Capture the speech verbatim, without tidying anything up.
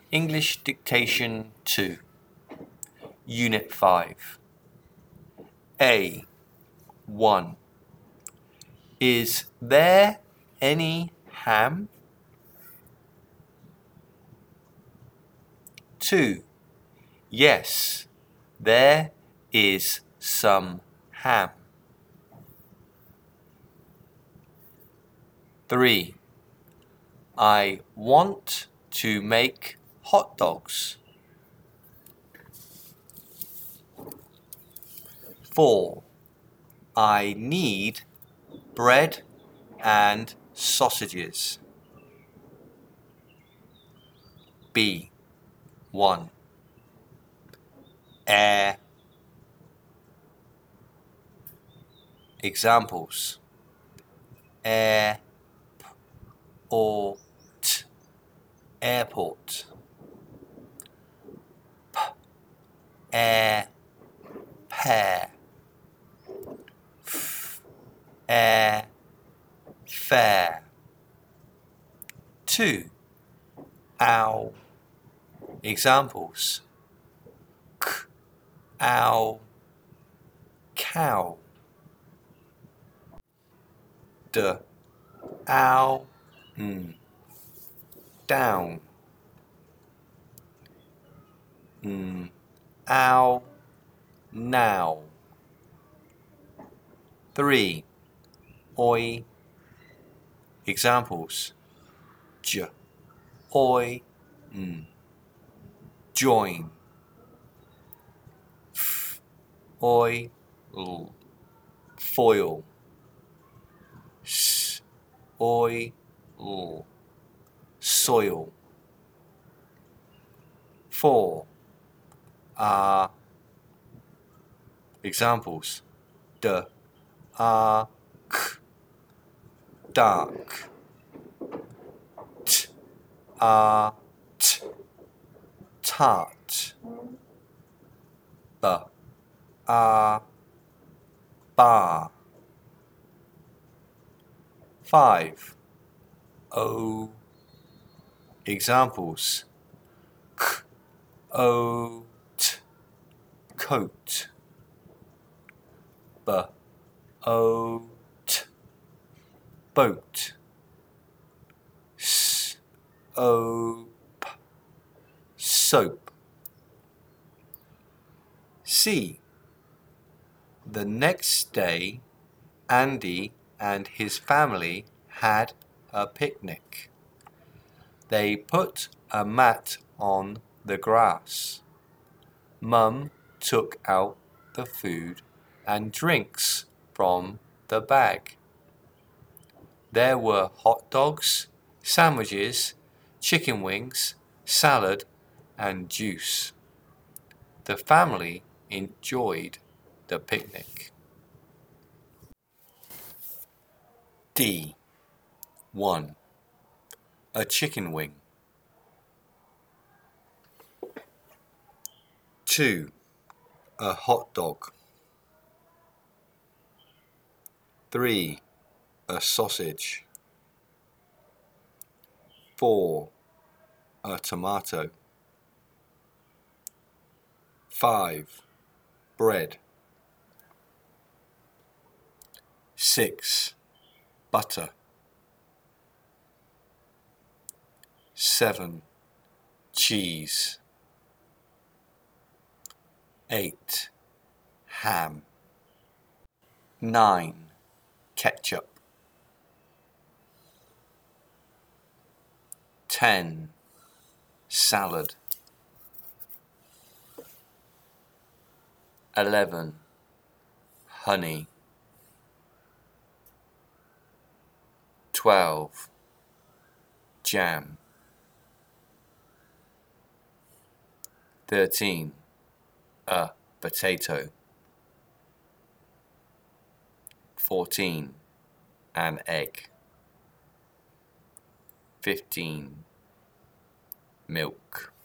English Dictation two, Unit five. A. one. Is there any ham? two. Yes, there is some ham. three. I want to make hot dogs. four. I need bread and sausages. B. one. Air. Examples: air or t, airport. P, air, pear. F, air, fair. two. Ow. Examples: k, ow, cow. D, ow, mm, down. Mm, ow, now. three. Oi. Examples: j, oi, mm, join. F, oi, l, foil. S, oi, l, soil. four. Ah. Examples: d, ah, k, dark. T, ah, t, tart. B, ah, bar. five. O. Examples: k, o, t, coat. B, o, t, boat. S, o, p, soap. C. The next day, Andy and his family had a picnic. They put a mat on the grass. Mum took out the food and drinks from the bag. There were hot dogs, sandwiches, chicken wings, salad, and juice. The family enjoyed the picnic. D. one. A chicken wing. two. A hot dog. three. A sausage. four. A tomato. five. Bread. six. Butter. seven. Cheese. eight. Ham. nine. Ketchup. ten. Salad. eleven. Honey. twelve. Jam. thirteen. A potato. fourteen. An egg. fifteen. Milk.